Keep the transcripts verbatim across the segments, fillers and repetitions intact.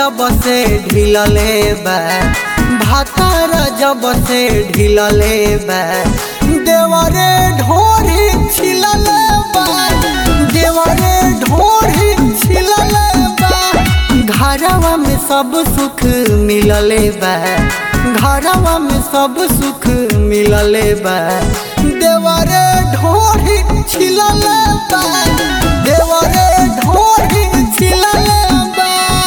जब से ढिलले बा भातार जब से ढिलले बा देवरे ढोरी छिलले बा देवरे ढोरी छिलले बा घरवा में सब सुख मिलले बा घरवा में सब सुख मिलले बा देवरे ढोरी छिलले बा देवरे ढोरी छिलले बा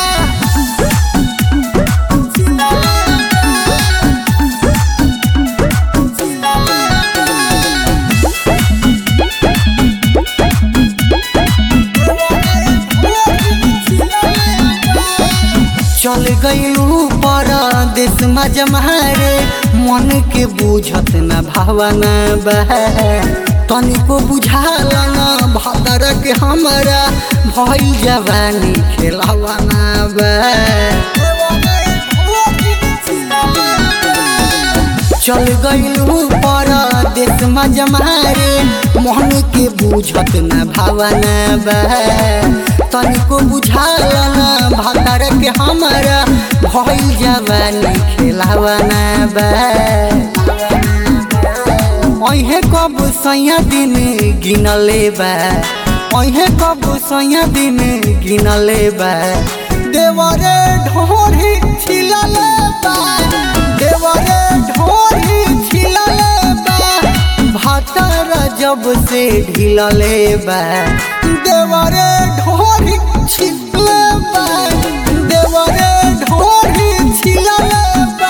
चल गईलू परदेश में जमारे मन के बुझत न भावना बा तनिको बुझाला न भादर के हमारा भई जवानी खेलवाना बा चल गईलू परदेश में जमारे मन के बुझत न भावना बा तनिको बुझाला न भादर के हमारा भई जवानी खेलवाना बा अहे कब सैया दिन गिनले बा अहे कब सैया दिन गिनले बा देवरे ढोरी छिलले बा देवरे ढोरी छिलले बा भातार जब से ढिलले बा देवरे ढोरी छिलले बा देवरे ढोरी छिलले बा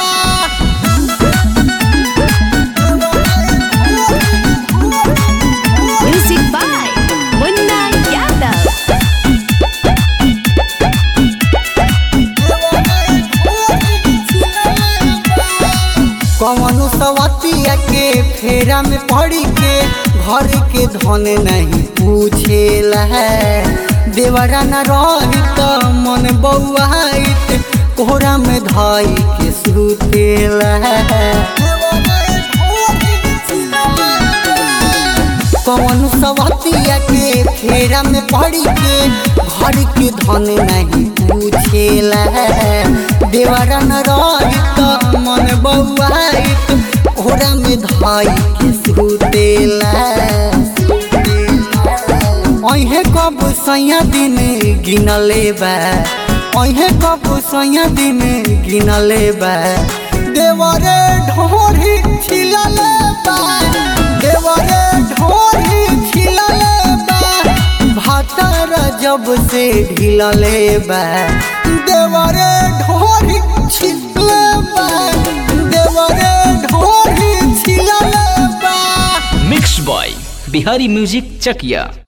Music by Munna Yadav. कवनो सवतिया के फेरा में पड़ी के घर के धन नहीं पूछेला देवरा न रही त मन बउआइत कोहरा में धई के सुतेला कवनो सवतिया के फेरा में पड़ी के घर के धन नहीं पूछेला देवरा न रही त मन बउआइत कोहरा में धई के सुतेला अहे कब सैया दिन गिनले बा अहे कब सैया दिन गिनले बा देवरे ढोरी छिलले बा देवरे ढोरी छिलले बा भातार जब से ढिलले बा देवरे ढोरी छिलले बा देवरे ढोरी छिलले बा मिक्स बॉय बिहारी म्यूजिक चकिया।